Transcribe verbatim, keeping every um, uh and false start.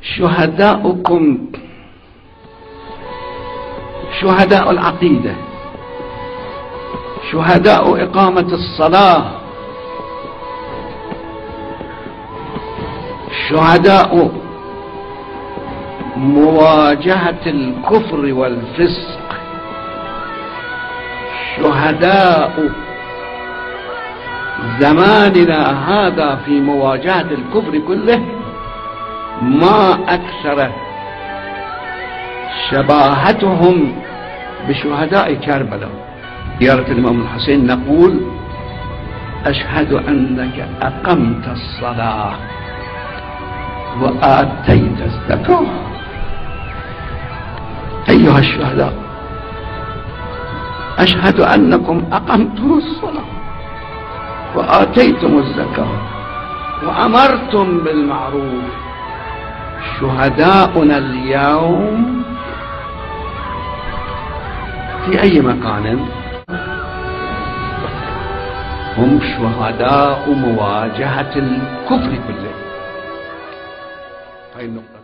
شهداؤكم شهداء العقيدة، شهداء إقامة الصلاة، شهداء مواجهة الكفر والفسق، شهداء زماننا هذا في مواجهة الكفر كله. ما أكثر شباهتهم بشهداء كربلاء. زيارة الإمام الحسين نقول: أشهد أنك أقمت الصلاة وآتيت الزكاة. أيها الشهداء، أشهد أنكم أقمتم الصلاة وآتيتم الزكاة وأمرتم بالمعروف. شهداؤنا اليوم في أي مكان هم شهداء مواجهة الكفر كله.